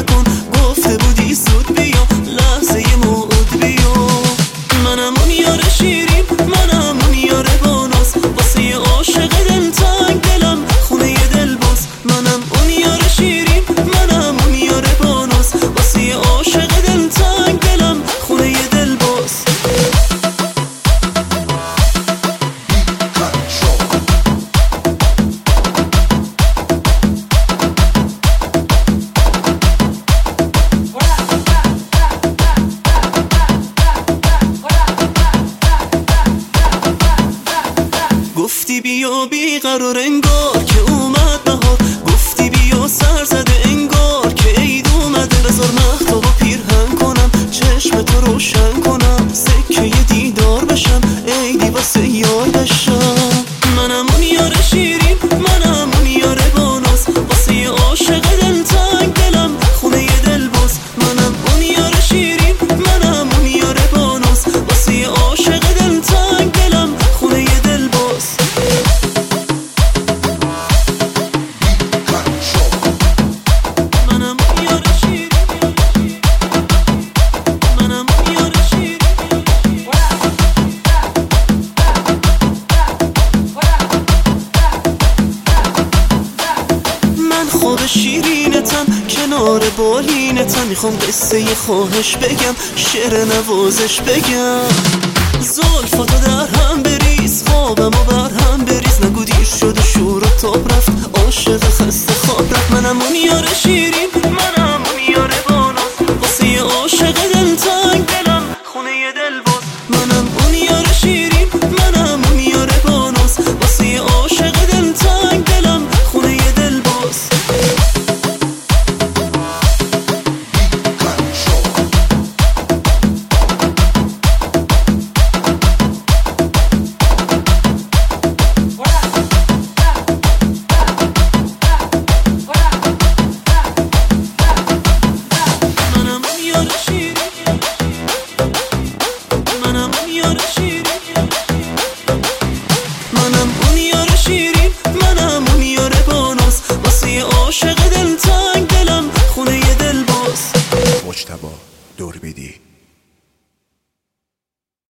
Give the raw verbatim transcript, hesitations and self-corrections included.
نکن، گفته بودی زود بیا، لحظه موعود بیا. منم اون یار شیرین، منم اون یار باناز، واسه عاشق دلتنگ دلم خونه دل باز. منم اون یار شیرین، منم اون یار باناز، واسه عاشق دلتنگ دلم خونه دل باز. گفتی بیا بیقرار انگار که اومد بهار، گفتی بیا سر زده انگار که عید اومده. بذار مهتابو پیرهن کنم، چشم تو روشن کنم، سکه دیدار بشم، عیدی واسه یار بشم. منم اون یار شیرین، منم اون یار باناز، واسه عاشق دلتنگ دلم خونه دل باز. منم اون یار شیرین، منم اون یار باناز، واسه عاشق دلتنگ دلم خونه دل باز. خواب شیرینتم کنار بالینتم، میخوام قصه ی خواهش بگم، شعر نوازش بگم. زلفاتو در هم بریز، خوابمو بر هم بریز، نگو دیر شد و شور و تاب رفت، عاشق خسته خواب رفت. منم اون یار شیرین، منم اون یار باناز، واسه عاشق دلتنگ دلم خونه دل باز. منم اون یار شیرین، منم اون یار باناز، واسه عاشق دلتنگ دلم خونه دل باز. مجتبی دوربیدی.